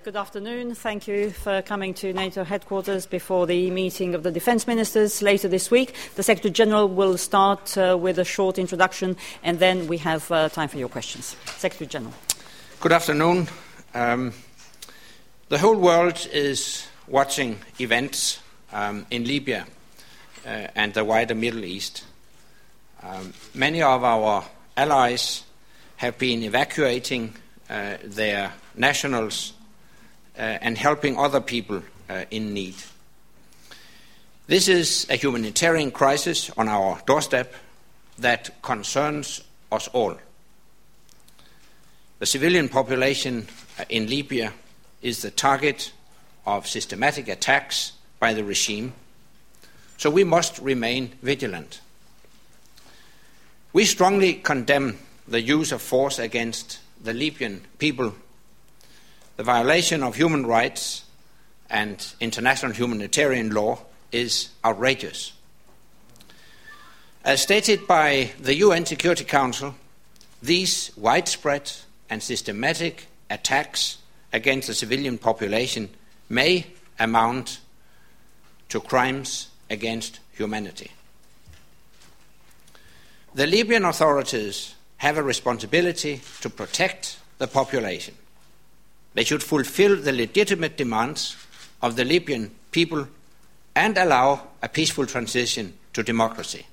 Good afternoon. Thank you for coming to NATO headquarters before the meeting of the defence ministers later this week. The Secretary General will start with a short introduction, and then we have time for your questions. Secretary General. Good afternoon. The whole world is watching events in Libya and the wider Middle East. Many of our allies have been evacuating their nationals and helping other people in need. This is a humanitarian crisis on our doorstep that concerns us all. The civilian population in Libya is the target of systematic attacks by the regime, so we must remain vigilant. We strongly condemn the use of force against the Libyan people. The violation of human rights and international humanitarian law is outrageous. As stated by the UN Security Council, these widespread and systematic attacks against the civilian population may amount to crimes against humanity. The Libyan authorities have a responsibility to protect the population. They should fulfill the legitimate demands of the Libyan people and allow a peaceful transition to democracy.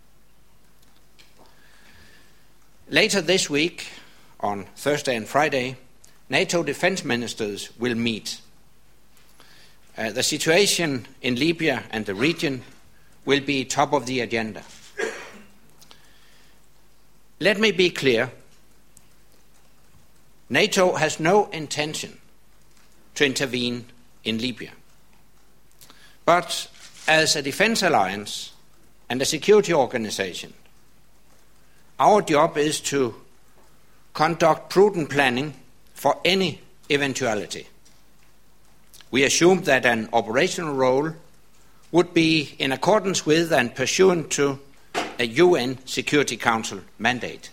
Later this week, on Thursday and Friday, NATO defense ministers will meet. The situation in Libya and the region will be top of the agenda. Let me be clear. NATO has no intention to intervene in Libya. But as a defense alliance and a security organization, our job is to conduct prudent planning for any eventuality. We assume that an operational role would be in accordance with and pursuant to a UN Security Council mandate.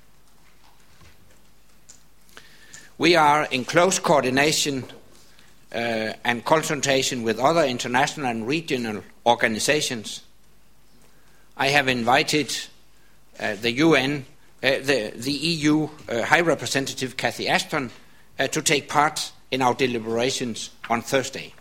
We are in close coordination and consultation with other international and regional organizations. I have invited the EU High Representative Cathy Ashton to take part in our deliberations on Thursday.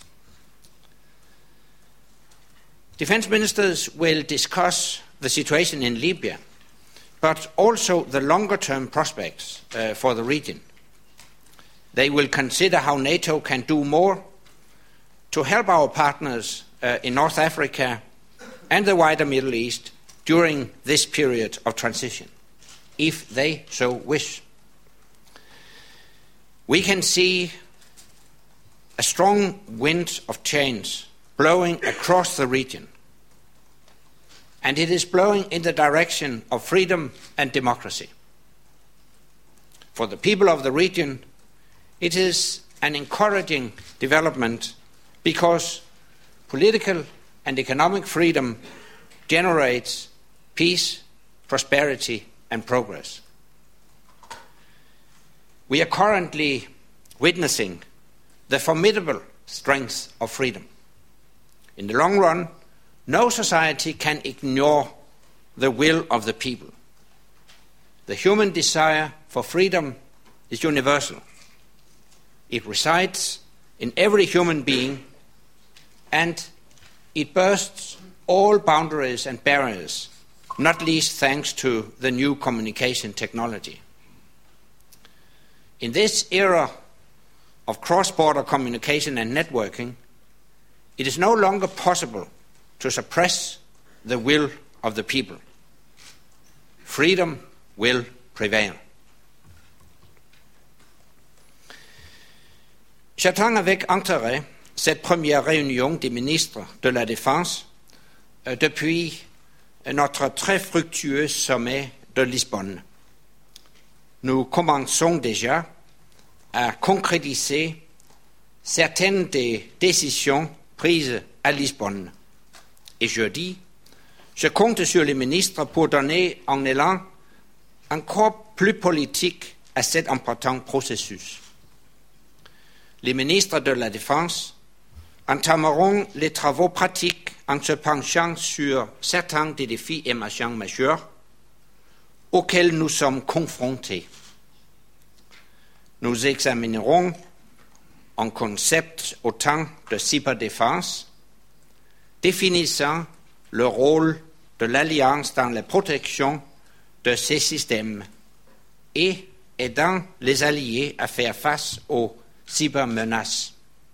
Defense ministers will discuss the situation in Libya, but also the longer-term prospects for the region. They will consider how NATO can do more to help our partners in North Africa and the wider Middle East during this period of transition, if they so wish. We can see a strong wind of change blowing across the region, and it is blowing in the direction of freedom and democracy. For the people of the region, it is an encouraging development because political and economic freedom generates peace, prosperity, and progress. We are currently witnessing the formidable strength of freedom. In the long run, no society can ignore the will of the people. The human desire for freedom is universal. It resides in every human being, and it bursts all boundaries and barriers, not least thanks to the new communication technology. In this era of cross-border communication and networking, it is no longer possible to suppress the will of the people. Freedom will prevail. J'attends avec intérêt cette première réunion des ministres de la Défense depuis notre très fructueux sommet de Lisbonne. Nous commençons déjà à concrétiser certaines des décisions prises à Lisbonne. Et jeudi, je compte sur les ministres pour donner un élan encore plus politique à cet important processus. les ministres de la Défense entameront les travaux pratiques en se penchant sur certains des défis émergents majeurs auxquels nous sommes confrontés. Nous examinerons un concept autant de cyberdéfense, définissant le rôle de l'Alliance dans la protection de ces systèmes et aidant les alliés à faire face aux cybermenaces.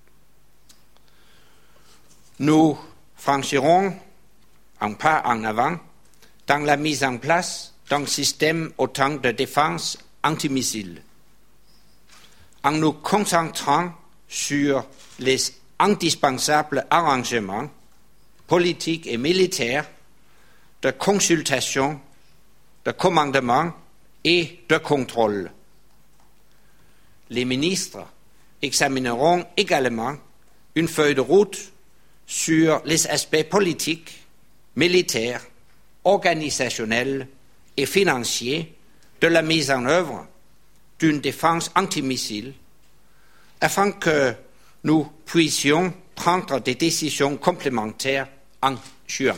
Nous franchirons un pas en avant dans la mise en place d'un système autant de défense antimissiles, en nous concentrant sur les indispensables arrangements politiques et militaires de consultation, de commandement et de contrôle. Les ministres examineront également une feuille de route sur les aspects politiques, militaires, organisationnels et financiers de la mise en œuvre d'une défense antimissile afin que nous puissions prendre des décisions complémentaires en juin.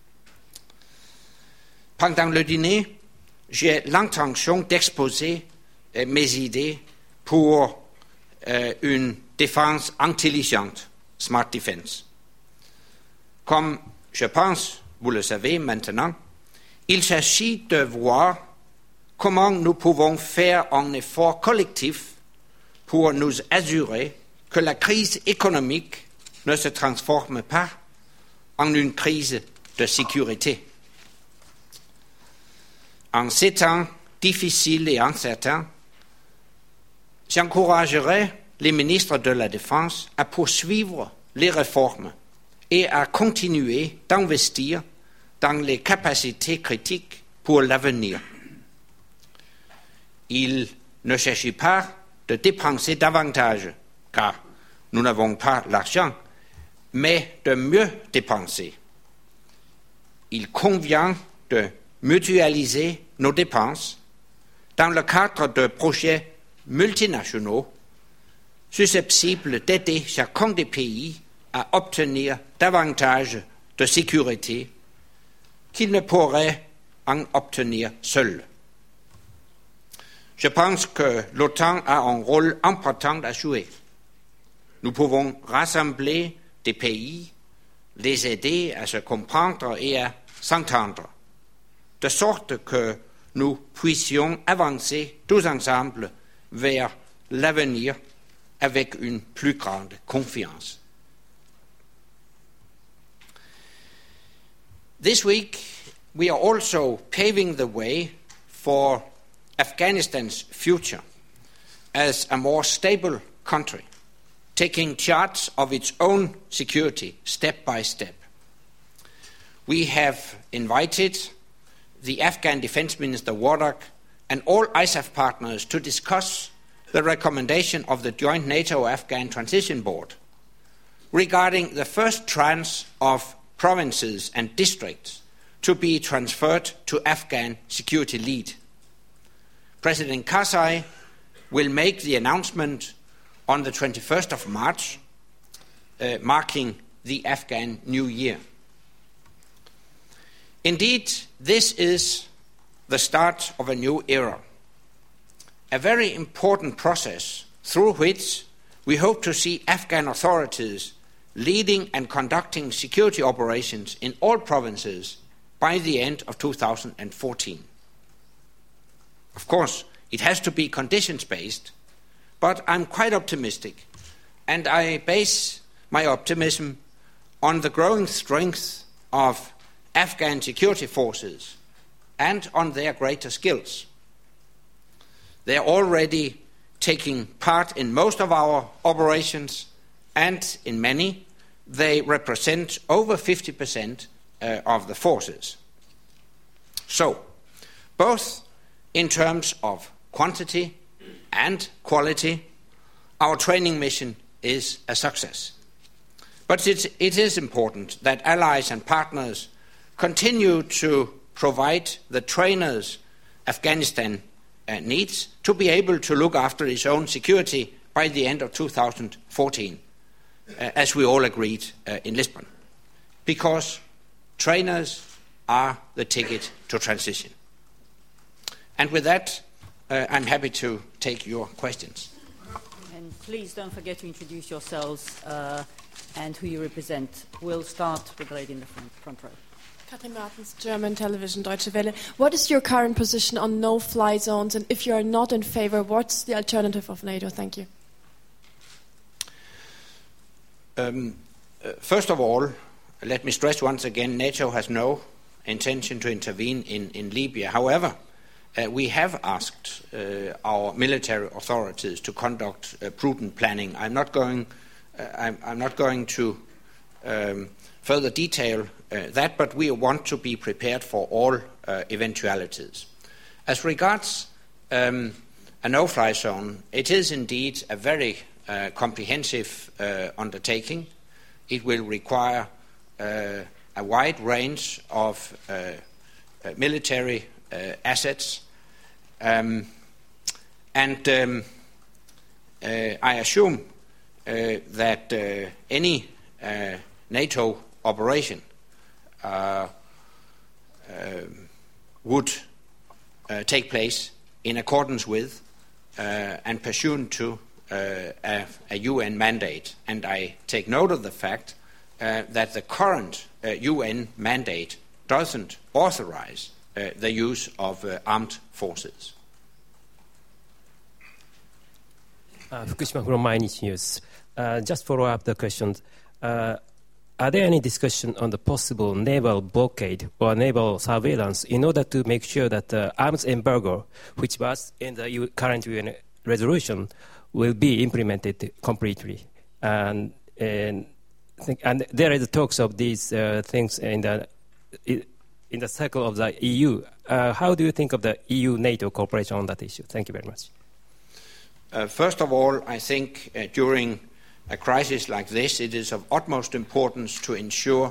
Pendant le dîner, j'ai l'intention d'exposer mes idées pour une défense intelligente, Smart Defense. Comme je pense, vous le savez maintenant, il s'agit de voir comment nous pouvons faire un effort collectif pour nous assurer que la crise économique ne se transforme pas en une crise de sécurité. En ces temps difficiles et incertains, j'encouragerai les ministres de la Défense à poursuivre les réformes et à continuer d'investir dans les capacités critiques pour l'avenir. Il ne s'agit pas de dépenser davantage, car nous n'avons pas l'argent, mais de mieux dépenser. Il convient de mutualiser nos dépenses dans le cadre de projets multinationaux susceptibles d'aider chacun des pays à obtenir davantage de sécurité qu'il ne pourrait en obtenir seul. Je pense que l'OTAN a un rôle important à jouer. Nous pouvons rassembler des pays, les aider à se comprendre et à s'entendre, de sorte que nous puissions avancer tous ensemble vers l'avenir avec une plus grande confiance. This week, we are also paving the way for Afghanistan's future as a more stable country, taking charge of its own security step by step. We have invited the Afghan Defense Minister Wardak and all ISAF partners to discuss the recommendation of the Joint NATO-Afghan Transition Board regarding the first tranche of provinces and districts to be transferred to Afghan security lead. President Karzai will make the announcement on the 21st of March, marking the Afghan New Year. Indeed, this is the start of a new era, a very important process through which we hope to see Afghan authorities leading and conducting security operations in all provinces by the end of 2014. Of course, it has to be conditions-based, but I'm quite optimistic, and I base my optimism on the growing strength of Afghan security forces and on their greater skills. They are already taking part in most of our operations, and in many, they represent over 50% of the forces. So, both in terms of quantity and quality, our training mission is a success. But it is important that allies and partners continue to provide the trainers Afghanistan needs to be able to look after its own security by the end of 2014, as we all agreed in Lisbon, because trainers are the ticket to transition. And with that, I'm happy to take your questions. And please don't forget to introduce yourselves and who you represent. We'll start with the lady in the front row. Katrin Martens, German television, Deutsche Welle. What is your current position on no-fly zones? And if you are not in favor, what's the alternative of NATO? Thank you. First of all, let me stress once again, NATO has no intention to intervene in Libya. However, we have asked our military authorities to conduct prudent planning. I'm not going to further detail that, but we want to be prepared for all eventualities. As regards a no-fly zone, it is indeed a very comprehensive undertaking. It will require a wide range of military assets, and I assume that any NATO operation would take place in accordance with and pursuant to a UN mandate. And I take note of the fact that the current UN mandate doesn't authorize the use of armed forces. Fukushima from Mainichi News. Just follow up the questions. Are there any discussion on the possible naval blockade or naval surveillance in order to make sure that the arms embargo, which was in the current UN resolution, will be implemented completely? And there is talks of these things in the circle of the EU. How do you think of the EU-NATO cooperation on that issue? Thank you very much. First of all, I think during a crisis like this, it is of utmost importance to ensure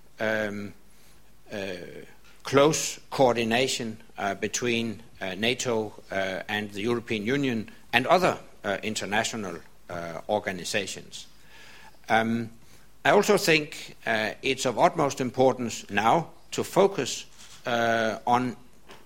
close coordination between NATO and the European Union and other international organizations. I also think it's of utmost importance now to focus on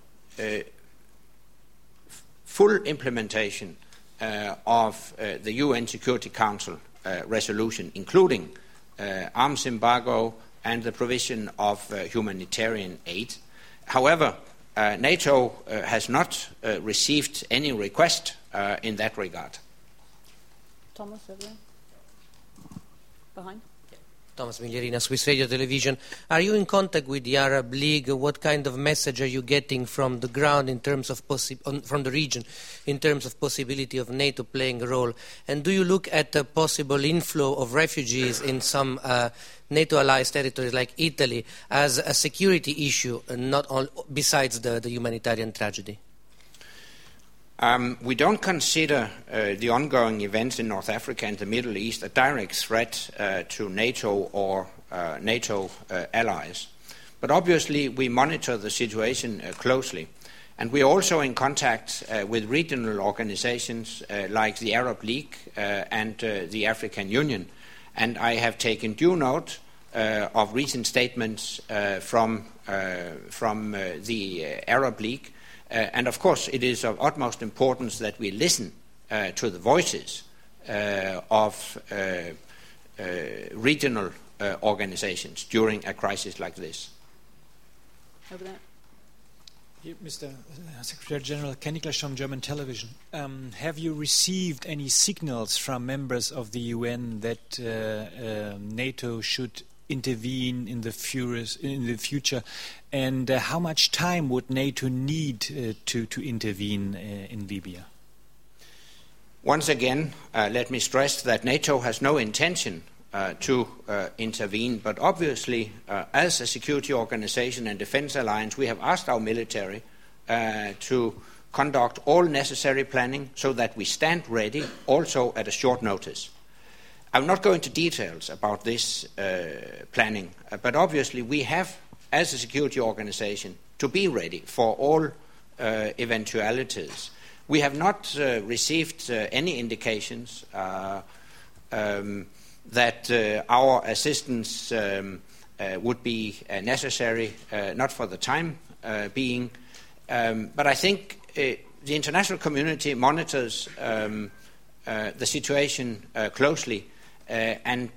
full implementation of the UN Security Council resolution, including arms embargo and the provision of humanitarian aid. However, NATO has not received any request in that regard. Thomas, over there. Behind. Thomas Miglierina, Swiss Radio Television. Are you in contact with the Arab League? What kind of message are you getting from the ground in terms of from the region in terms of possibility of NATO playing a role? And do you look at the possible inflow of refugees in some NATO allies territories like Italy as a security issue, not all, besides the humanitarian tragedy? We don't consider the ongoing events in North Africa and the Middle East a direct threat to NATO or NATO allies. But obviously we monitor the situation closely. And we are also in contact with regional organizations like the Arab League and the African Union. And I have taken due note of recent statements from the Arab League. And of course, it is of utmost importance that we listen to the voices of regional organizations during a crisis like this. Over there. Mr. Secretary General, Kenny Klasch from German television. Have you received any signals from members of the UN that NATO should intervene in the future, and how much time would NATO need to intervene in Libya? Once again, let me stress that NATO has no intention to intervene, but obviously, as a security organization and defense alliance, we have asked our military to conduct all necessary planning so that we stand ready, also at a short notice. I'm not going into details about this planning, but obviously we have, as a security organization, to be ready for all eventualities. we have not received any indications that our assistance would be necessary, not for the time being. But I think the international community monitors the situation closely, and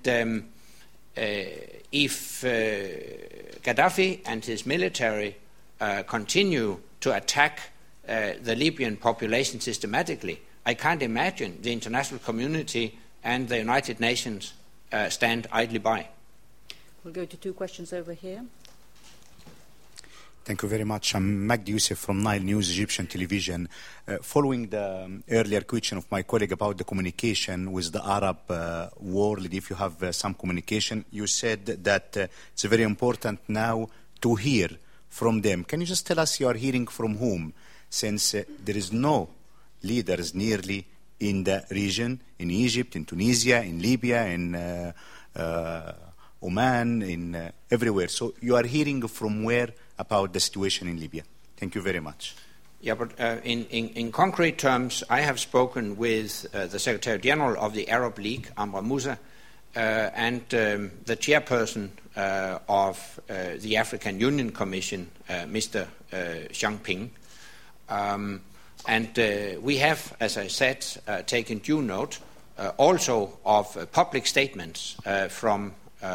if Gaddafi and his military continue to attack the Libyan population systematically, I can't imagine the international community and the United Nations stand idly by. We'll go to two questions over here. Thank you very much. I'm Magdi Youssef from Nile News, Egyptian television. Following the earlier question of my colleague about the communication with the Arab world, if you have some communication, you said that it's very important now to hear from them. Can you just tell us you are hearing from whom, since there is no leaders nearly in the region, in Egypt, in Tunisia, in Libya, in Oman, in everywhere. So you are hearing from where about the situation in Libya? Thank you very much. Yeah, but in concrete terms, I have spoken with the Secretary General of the Arab League, Amr Moussa, and the chairperson of the African Union Commission, Mr. Xiang Ping. And we have, as I said, taken due note also of public statements from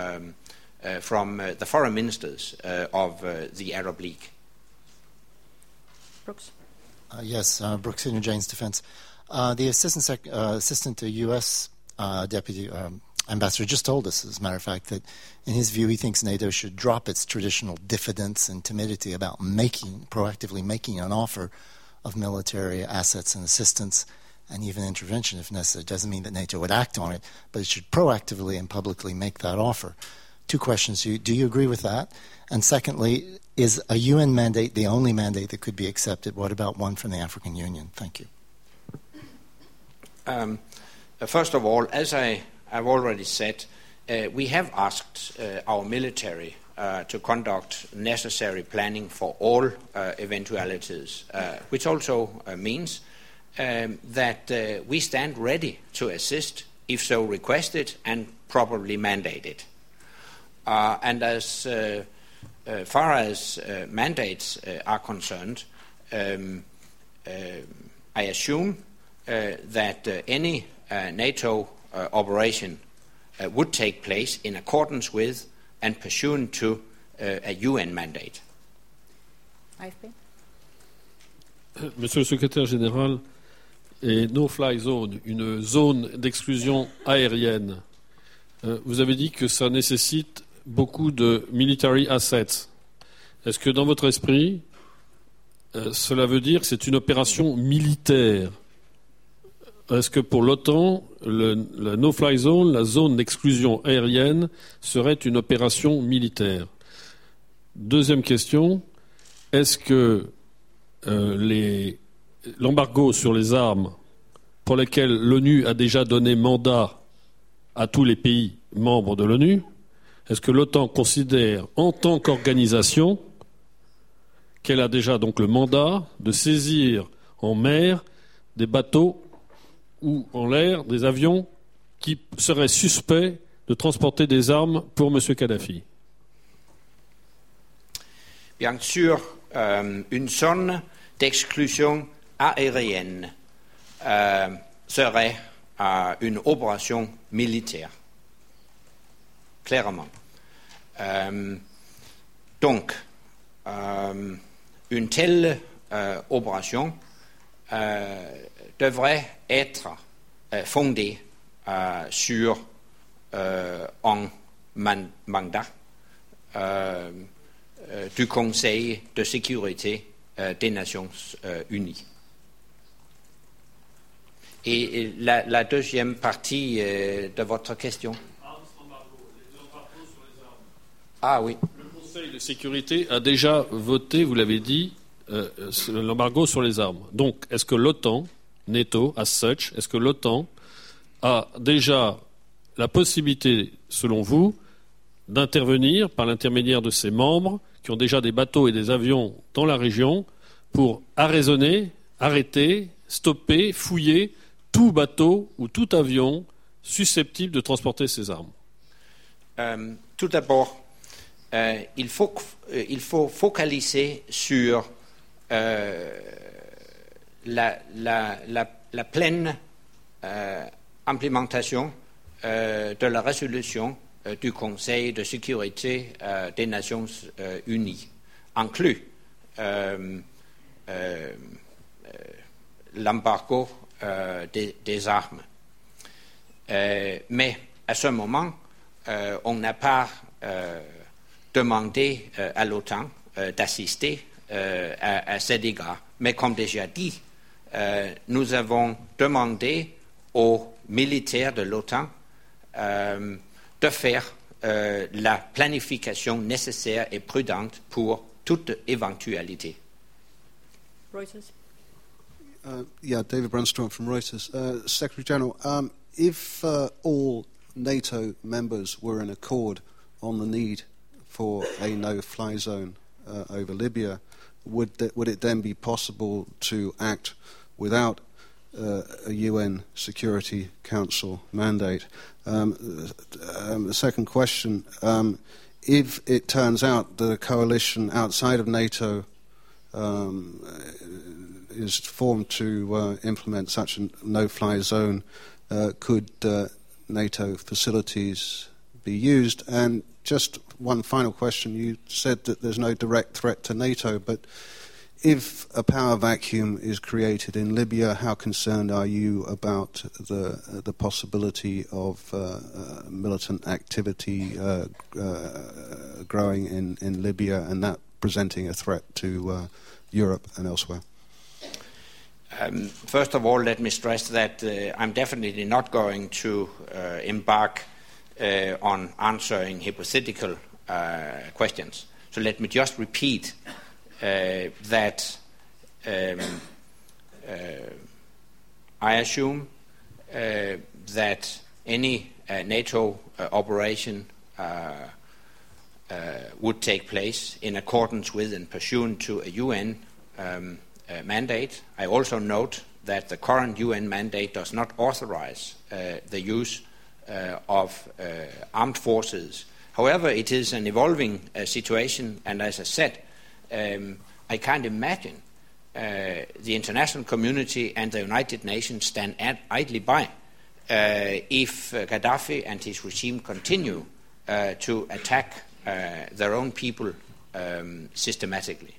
the foreign ministers of the Arab League. Brooks? Yes, Brooks, Senior Jane's Defense. The assistant to U.S. Deputy Ambassador just told us, as a matter of fact, that in his view he thinks NATO should drop its traditional diffidence and timidity about proactively making an offer of military assets and assistance and even intervention if necessary. It doesn't mean that NATO would act on it, but it should proactively and publicly make that offer. Two questions. Do you agree with that? And secondly, is a UN mandate the only mandate that could be accepted? What about one from the African Union? Thank you. First of all, as I've already said, we have asked our military to conduct necessary planning for all eventualities, which also means that we stand ready to assist if so requested and probably mandated. And as far as mandates are concerned, I assume that any NATO operation would take place in accordance with and pursuant to a UN mandate. AFP? Monsieur le secrétaire général, no-fly zone, une zone d'exclusion aérienne, vous avez dit que ça nécessite beaucoup de military assets. Est-ce que dans votre esprit, cela veut dire que c'est une opération militaire? Est-ce que pour l'OTAN, la no-fly zone, la zone d'exclusion aérienne, serait une opération militaire? Deuxième question, est-ce que l'embargo sur les armes pour lesquels l'ONU a déjà donné mandat à tous les pays membres de l'ONU, est-ce que l'OTAN considère en tant qu'organisation qu'elle a déjà donc le mandat de saisir en mer des bateaux ou en l'air des avions qui seraient suspects de transporter des armes pour M. Kadhafi? Bien sûr, une zone d'exclusion aérienne serait une opération militaire, clairement. Donc, une telle opération devrait être fondée sur un mandat du Conseil de sécurité des Nations Unies. Et la deuxième partie de votre question. Ah oui. Le Conseil de sécurité a déjà voté, vous l'avez dit, l'embargo sur les armes. Donc, est-ce que l'OTAN, NATO, as such, est-ce que l'OTAN a déjà la possibilité, selon vous, d'intervenir par l'intermédiaire de ses membres qui ont déjà des bateaux et des avions dans la région pour arraisonner, arrêter stopper, fouiller tout bateau ou tout avion susceptible de transporter ces armes? Tout d'abord, il faut focaliser sur la pleine implémentation de la résolution du Conseil de sécurité des Nations Unies, inclus l'embargo des armes. Mais à ce moment, on n'a pas demandé à l'OTAN d'assister à cet égard. Mais comme déjà dit, nous avons demandé aux militaires de l'OTAN de faire la planification nécessaire et prudente pour toute éventualité. Reuters. David Brunstrom from Reuters. Secretary General, if all NATO members were in accord on the need for a no-fly zone over Libya, would it then be possible to act without a UN Security Council mandate? The second question, if it turns out that a coalition outside of NATO is formed to implement such a no-fly zone, could NATO facilities be used? And just one final question. You said that there's no direct threat to NATO, but if a power vacuum is created in Libya, how concerned are you about the possibility of militant activity growing in Libya and that presenting a threat to Europe and elsewhere? First of all, let me stress that I'm definitely not going to embark on answering hypothetical questions. So let me just repeat that I assume that any NATO operation would take place in accordance with and pursuant to a UN mandate. I also note that the current UN mandate does not authorize the use of armed forces. However, it is an evolving situation, and as I said, I can't imagine the international community and the United Nations stand idly by if Gaddafi and his regime continue to attack their own people systematically.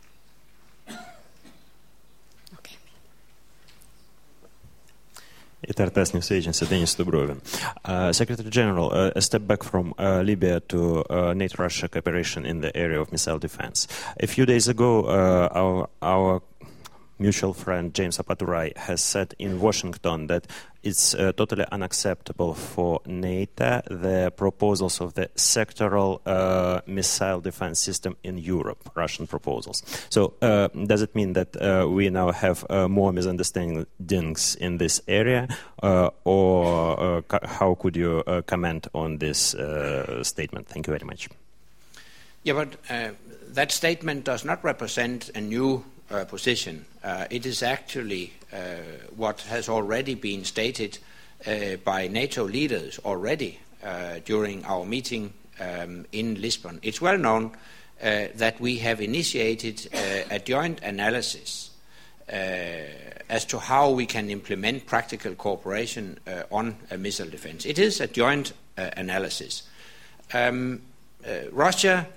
ETRTS News Agency, Denis Dubrovin. Secretary General, a step back from Libya to NATO-Russia cooperation in the area of missile defense. A few days ago, our mutual friend James Apaturai has said in Washington that it's totally unacceptable for NATO the proposals of the sectoral missile defense system in Europe, Russian proposals. So does it mean that we now have more misunderstandings in this area, or how could you comment on this statement? Thank you very much. Yeah, but that statement does not represent a new position. It is actually what has already been stated by NATO leaders already during our meeting in Lisbon. It's well known that we have initiated a joint analysis as to how we can implement practical cooperation on missile defense. It is a joint analysis. Russia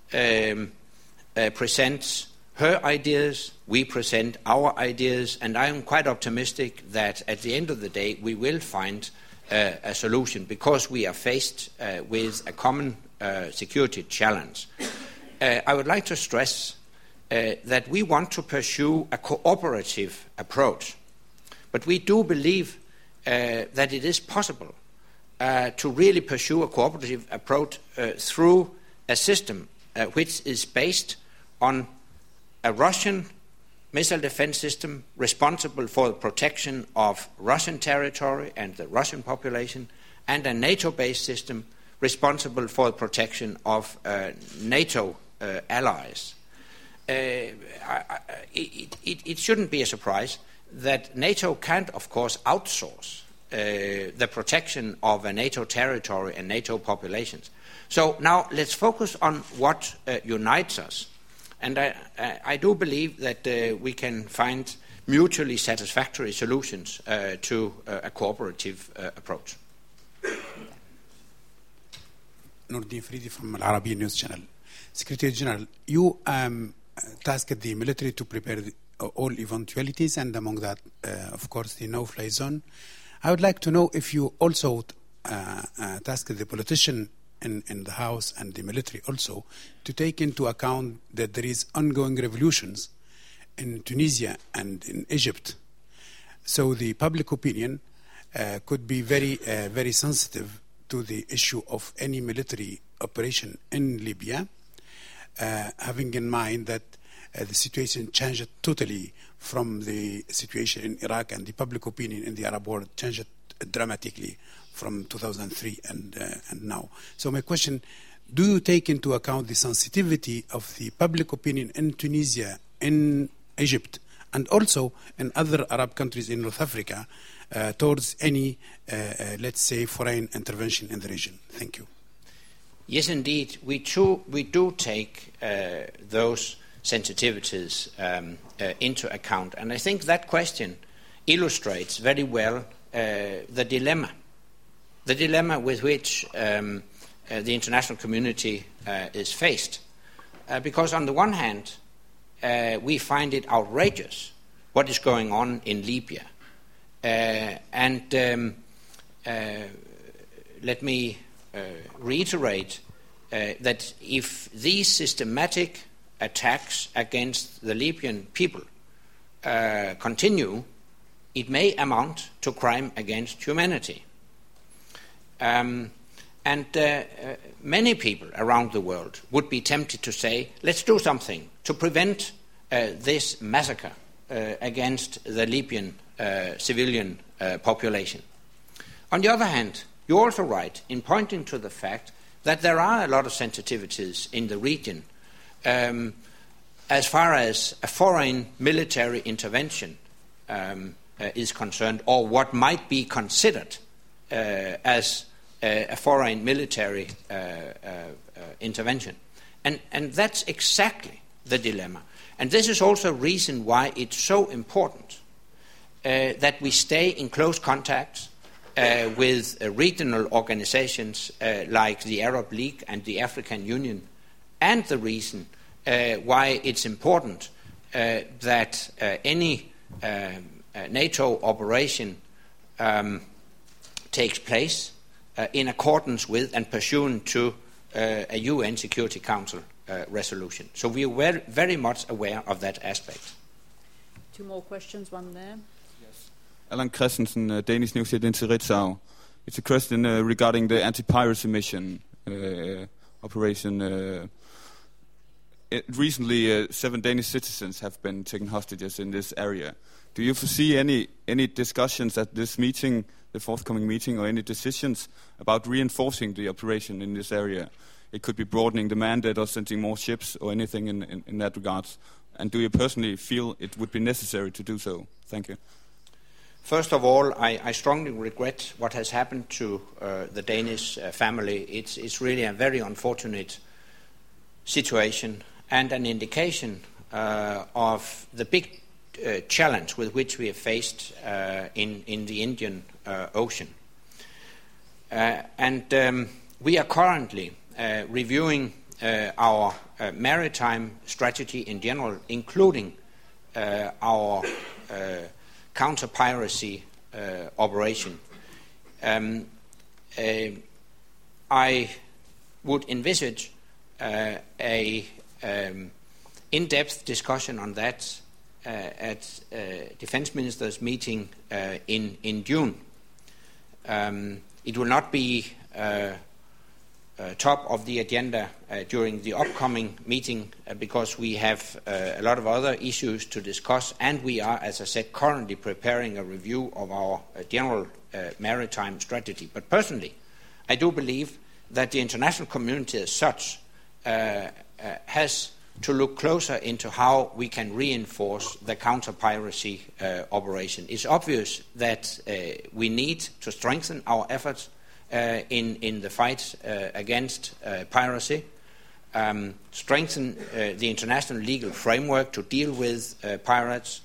presents her ideas, we present our ideas, and I am quite optimistic that at the end of the day we will find a solution, because we are faced with a common security challenge. I would like to stress that we want to pursue a cooperative approach, but we do believe that it is possible to really pursue a cooperative approach through a system which is based on a Russian missile defense system responsible for the protection of Russian territory and the Russian population, and a NATO-based system responsible for the protection of NATO allies. It shouldn't be a surprise that NATO can't, of course, outsource the protection of a NATO territory and NATO populations. So now let's focus on what unites us. And I do believe that we can find mutually satisfactory solutions to a cooperative approach. Nordin Fridi from Al Arabiya News Channel. Secretary General, you tasked the military to prepare all eventualities, and among that, of course, the no-fly zone. I would like to know if you also tasked the politician in the House and the military also to take into account that there is ongoing revolutions in Tunisia and in Egypt. So the public opinion could be very sensitive to the issue of any military operation in Libya, having in mind that the situation changed totally from the situation in Iraq, and the public opinion in the Arab world changed dramatically from 2003 and now. So my question, do you take into account the sensitivity of the public opinion in Tunisia, in Egypt, and also in other Arab countries in North Africa towards any, let's say, foreign intervention in the region? Thank you. Yes, indeed. We do take those sensitivities into account. And I think that question illustrates very well the dilemma with which the international community is faced. Because on the one hand, we find it outrageous what is going on in Libya. Let me reiterate that if these systematic attacks against the Libyan people continue, it may amount to crime against humanity. Many people around the world would be tempted to say, let's do something to prevent this massacre against the Libyan civilian population. On the other hand, you're also right in pointing to the fact that there are a lot of sensitivities in the region as far as a foreign military intervention is concerned, or what might be considered as a foreign military intervention. And that's exactly the dilemma. And this is also a reason why it's so important that we stay in close contact with regional organizations like the Arab League and the African Union, and the reason why it's important that any NATO operation takes place in accordance with and pursuant to a UN Security Council resolution. So we are very much aware of that aspect. Two more questions, one there. Alan Christensen, Danish News Agency Ritzau. It's a question regarding the anti-piracy mission operation. Recently, 7 Danish citizens have been taken hostages in this area. Do you foresee any discussions at this meeting, the forthcoming meeting, or any decisions about reinforcing the operation in this area? It could be broadening the mandate or sending more ships or anything in that regard. And do you personally feel it would be necessary to do so? Thank you. First of all, I strongly regret what has happened to the Danish family. It's really a very unfortunate situation and an indication of the big challenge with which we are faced in the Indian Ocean. We are currently reviewing our maritime strategy in general, including our counter-piracy operation. I would envisage a in-depth discussion on that at Defense Ministers' meeting in June. It will not be top of the agenda during the upcoming meeting because we have a lot of other issues to discuss, and we are, as I said, currently preparing a review of our general maritime strategy. But personally, I do believe that the international community as such has to look closer into how we can reinforce the counter-piracy operation. It's obvious that we need to strengthen our efforts in the fight against piracy, strengthen the international legal framework to deal with pirates,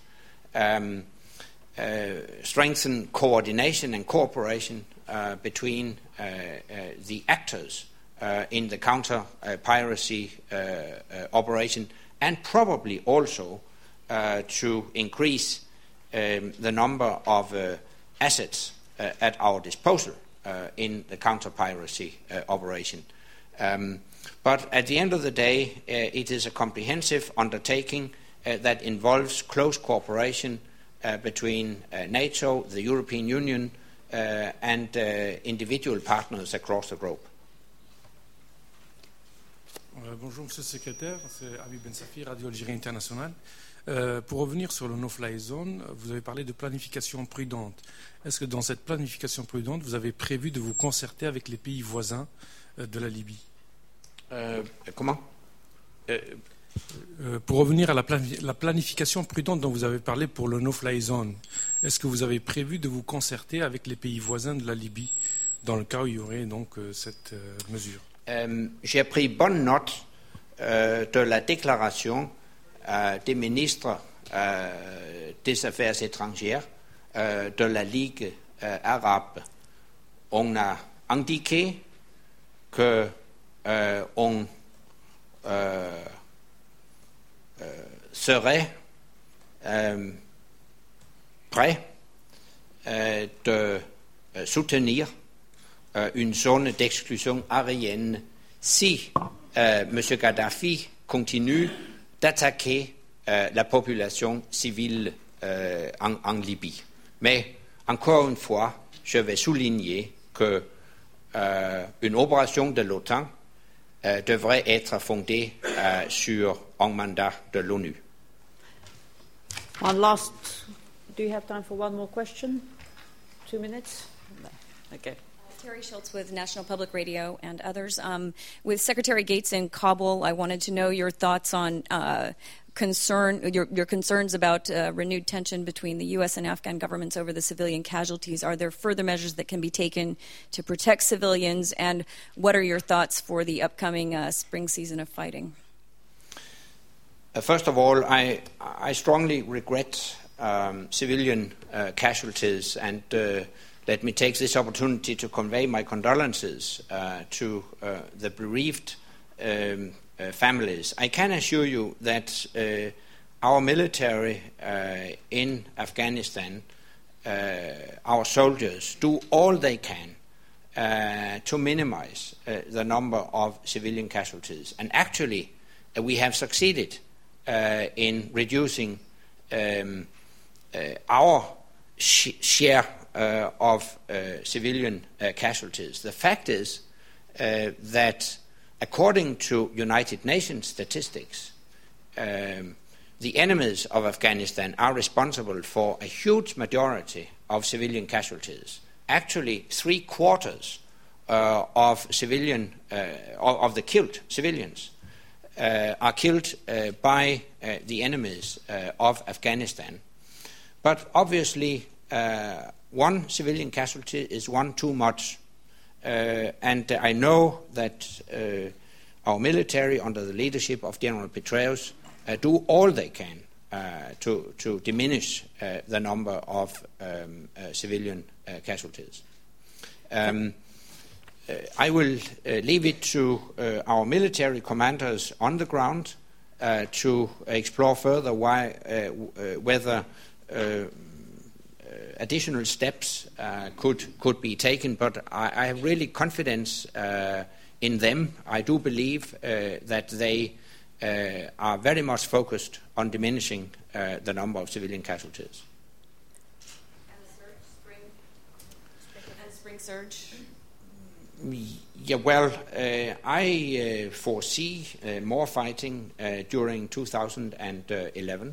strengthen coordination and cooperation between the actors in the counter-piracy operation, and probably also to increase the number of assets at our disposal in the counter-piracy operation. But at the end of the day, it is a comprehensive undertaking that involves close cooperation between NATO, the European Union, and individual partners across the globe. Bonjour Monsieur le Secrétaire, c'est Habib Ben Safi, Radio Algérie Internationale. Pour revenir sur le no-fly zone, vous avez parlé de planification prudente. Est-ce que dans cette planification prudente, vous avez prévu de vous concerter avec les pays voisins de la Libye? Comment Pour revenir à la planification prudente dont vous avez parlé pour le no-fly zone, est-ce que vous avez prévu de vous concerter avec les pays voisins de la Libye dans le cas où il y aurait donc cette mesure? J'ai pris bonne note de la déclaration des ministres des Affaires étrangères de la Ligue arabe. On a indiqué qu'on serait prêt de soutenir une zone d'exclusion aérienne si M. Kadhafi continue d'attaquer la population civile en Libye. Mais encore une fois, je vais souligner que une opération de l'OTAN devrait être fondée sur un mandat de l'ONU. One last. Do you have time for one more question? 2 minutes? No. Okay. Terry Schultz with National Public Radio and others. With Secretary Gates in Kabul, I wanted to know your thoughts on your concerns about renewed tension between the U.S. and Afghan governments over the civilian casualties. Are there further measures that can be taken to protect civilians, and what are your thoughts for the upcoming spring season of fighting? First of all, I strongly regret civilian casualties, and let me take this opportunity to convey my condolences to the bereaved families. I can assure you that our military in Afghanistan, our soldiers, do all they can to minimize the number of civilian casualties. And actually, we have succeeded in reducing our share of civilian casualties. The fact is that according to United Nations statistics, the enemies of Afghanistan are responsible for a huge majority of civilian casualties. Actually, 3/4 of the killed civilians are killed by the enemies of Afghanistan. But obviously, one civilian casualty is one too much. And I know that our military, under the leadership of General Petraeus, do all they can to diminish the number of civilian casualties. I will leave it to our military commanders on the ground to explore further whether additional steps could be taken, but I have really confidence in them. I do believe that they are very much focused on diminishing the number of civilian casualties. And spring surge? Yeah, well, I foresee more fighting during 2011.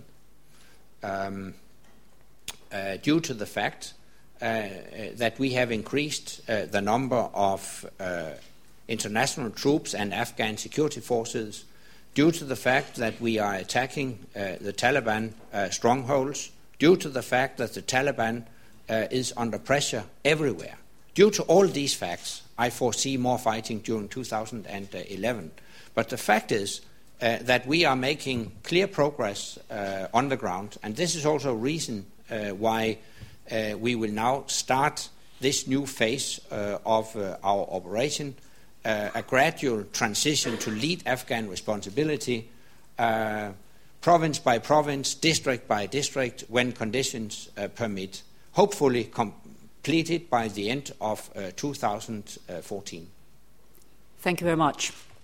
Due to the fact that we have increased the number of international troops and Afghan security forces due to the fact that we are attacking the Taliban strongholds, due to the fact that the Taliban is under pressure everywhere. Due to all these facts, I foresee more fighting during 2011. But the fact is that we are making clear progress on the ground, and this is also a reason why we will now start this new phase of our operation, a gradual transition to lead Afghan responsibility, province by province, district by district, when conditions permit, hopefully completed by the end of 2014. Thank you very much.